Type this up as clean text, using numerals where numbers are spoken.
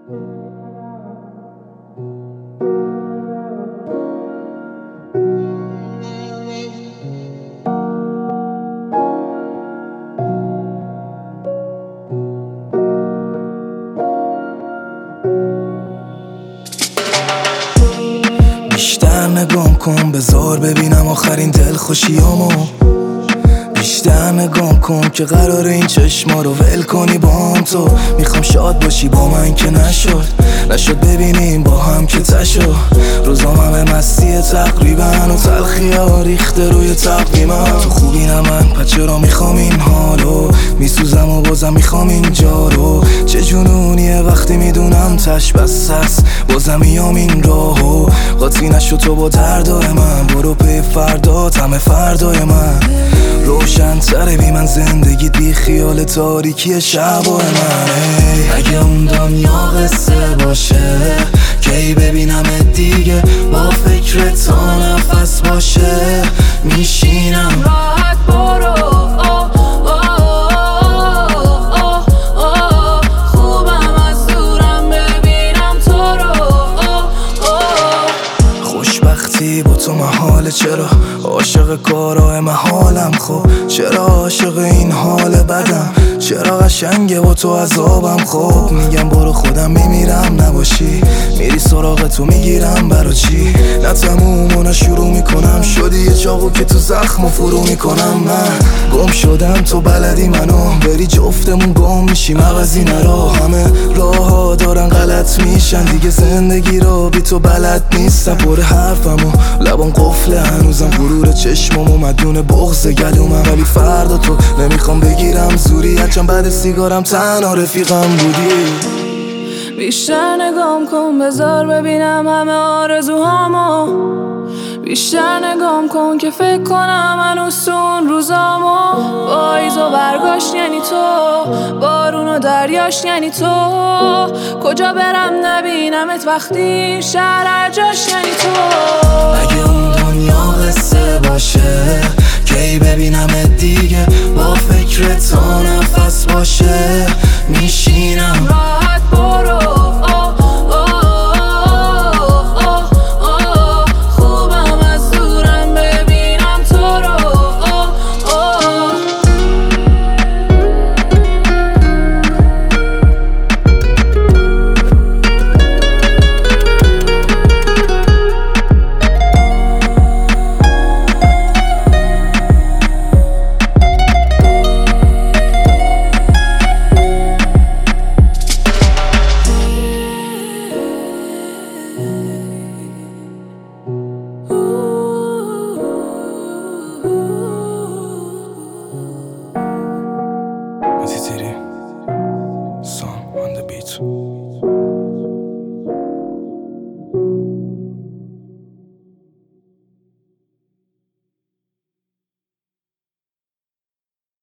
بیشتر نگام کن، بذار ببینم آخرین دلخوشیامو. بیشتر نگام کن که قراره این چشما رو ول کنی با هم. تو میخوام شاد باشی با من که نشد ببینیم با هم که تشو. روزام همه مستی تقریبا و تلخی ها ریخته روی تقویمم. تو خوبی نه من پس چرا میخوام این حالو؟ میسوزم و بازم میخوام این جا رو. چه جنونیه وقتی میدونم تش بس هست، بازم میام این راهو. قاطی نشو تو با دردای من، برو پی فردات همه فردای من. روشن تره بی من زندگیت، بی خیال تاریکی شبای من. اگه اون دنیا قصه باشه کی ببینم دیگه، با فکر تا نفس باشه میشینم راحت برو. خوبم از دورم ببینم تو رو. خوشبختی با تو محاله، چرا عاشق کارهای محالم؟ خب چرا عاشق این حال بدم؟ چرا قشنگه با تو عذابم؟ خب میگم برو خودم میمیرم نباشی، میری سراغ تو میگیرم برا چی؟ نه تموم و نه شروع میکنم، شدی یه چاقو که تو زخم و فرو میکنم. من گم شدم تو بلدی منو بری، جفتمون گم میشیم عوضی نرو. همه راه ها دارن غلط میشن دیگه، زندگی رو بی تو بلد نیستم. پر حرفم و لبام قفله هنوزم، غرور چشمم و مدیون بغض گلومم. ولی فردا تو نمیخوام بگیرم زوری، هرچند بعد سیگارم تنها رفیقم بودی. بیشتر نگام کن بذار ببینم همه آرزوهامو. بیشتر نگام کن که فکر کنم هنوز تو اون روزامو. پاییز و برگاشت یعنی تو، بارون و دریاش یعنی تو. کجا برم نبینمت وقتی شهر هر جاش یعنی تو. اگه اون دنیا قصه باشه کی ببینم دیگه، با فکر تا نفس باشه میشینم